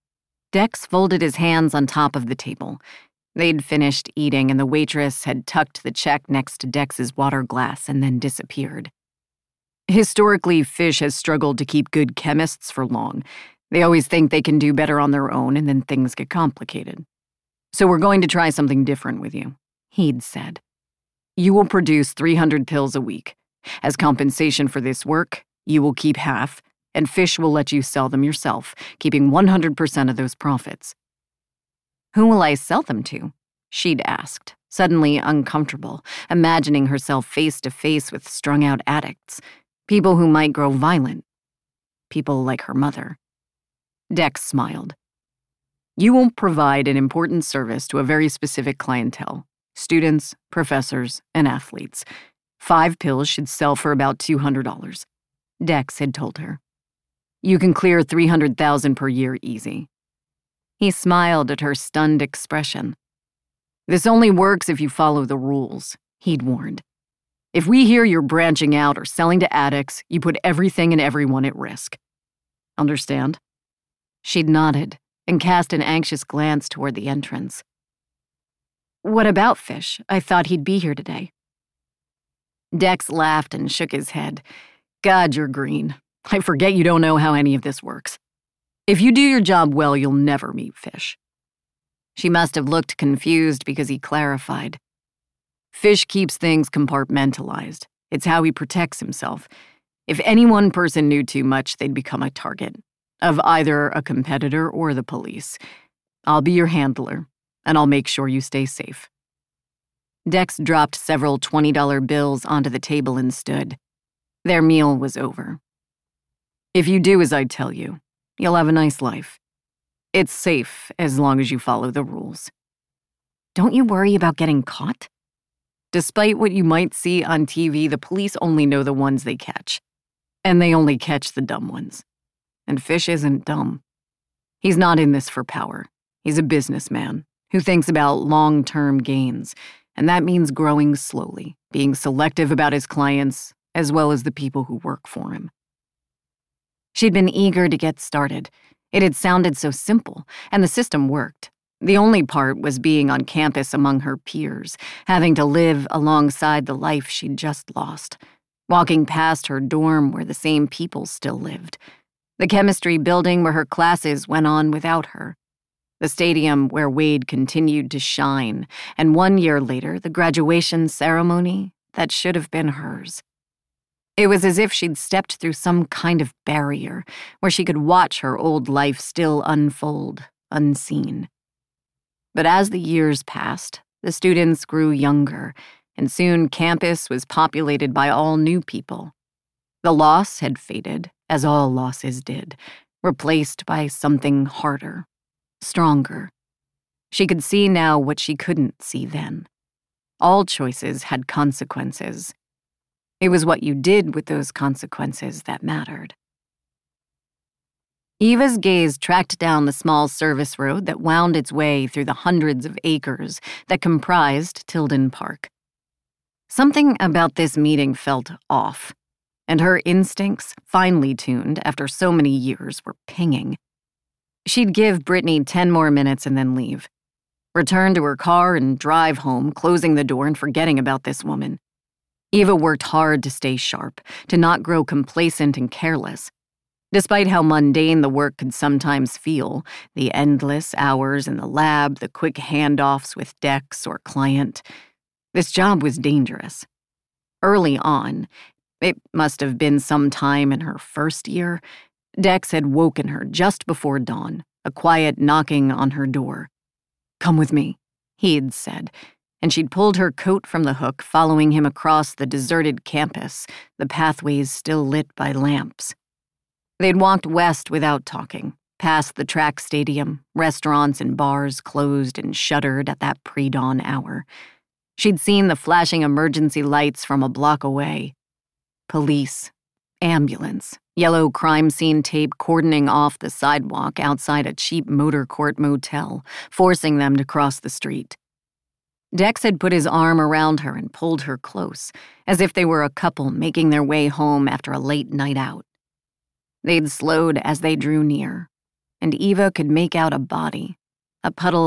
Dex folded his hands on top of the table. They'd finished eating, and the waitress had tucked the check next to Dex's water glass and then disappeared. "Historically, Fish has struggled to keep good chemists for long. They always think they can do better on their own, and then things get complicated. So we're going to try something different with you," he'd said. "You will produce three hundred pills a week. As compensation for this work, you will keep half, and Fish will let you sell them yourself, keeping one hundred percent of those profits." "Who will I sell them to?" she'd asked, suddenly uncomfortable, imagining herself face to face with strung-out addicts, people who might grow violent, people like her mother. Dex smiled. "You will provide an important service to a very specific clientele, students, professors, and athletes. Five pills should sell for about two hundred dollars, Dex had told her. "You can clear three hundred thousand dollars per year easy." He smiled at her stunned expression. "This only works if you follow the rules," he'd warned. "If we hear you're branching out or selling to addicts, you put everything and everyone at risk. Understand?" She'd nodded and cast an anxious glance toward the entrance. "What about Fish? I thought he'd be here today." Dex laughed and shook his head. "God, you're green. I forget you don't know how any of this works. If you do your job well, you'll never meet Fish." She must have looked confused because he clarified. "Fish keeps things compartmentalized. It's how he protects himself. If any one person knew too much, they'd become a target of either a competitor or the police. I'll be your handler, and I'll make sure you stay safe." Dex dropped several twenty dollar bills onto the table and stood. Their meal was over. "If you do as I tell you, you'll have a nice life. It's safe as long as you follow the rules." Don't you worry about getting caught? Despite what you might see on T V, the police only know the ones they catch. And they only catch the dumb ones. And Fish isn't dumb. He's not in this for power. He's a businessman who thinks about long-term gains, and that means growing slowly, being selective about his clients, as well as the people who work for him. She'd been eager to get started. It had sounded so simple, and the system worked. The only part was being on campus among her peers, having to live alongside the life she'd just lost, walking past her dorm where the same people still lived, the chemistry building where her classes went on without her, the stadium where Wade continued to shine, and one year later, the graduation ceremony that should have been hers. It was as if she'd stepped through some kind of barrier where she could watch her old life still unfold, unseen. But as the years passed, the students grew younger, and soon campus was populated by all new people. The loss had faded, as all losses did, replaced by something harder, stronger. She could see now what she couldn't see then. All choices had consequences. It was what you did with those consequences that mattered. Eva's gaze tracked down the small service road that wound its way through the hundreds of acres that comprised Tilden Park. Something about this meeting felt off, and her instincts, finely tuned after so many years, were pinging. She'd give Brittany ten more minutes and then leave. Return to her car and drive home, closing the door and forgetting about this woman. Eva worked hard to stay sharp, to not grow complacent and careless. Despite how mundane the work could sometimes feel, the endless hours in the lab, the quick handoffs with Dex or client, this job was dangerous. Early on, it must have been some time in her first year, Dex had woken her just before dawn, a quiet knocking on her door. "Come with me," he'd said, and she'd pulled her coat from the hook, following him across the deserted campus, the pathways still lit by lamps. They'd walked west without talking, past the track stadium, restaurants and bars closed and shuttered at that pre-dawn hour. She'd seen the flashing emergency lights from a block away. Police, ambulance, yellow crime scene tape cordoning off the sidewalk outside a cheap motor court motel, forcing them to cross the street. Dex had put his arm around her and pulled her close, as if they were a couple making their way home after a late night out. They'd slowed as they drew near, and Eva could make out a body, a puddle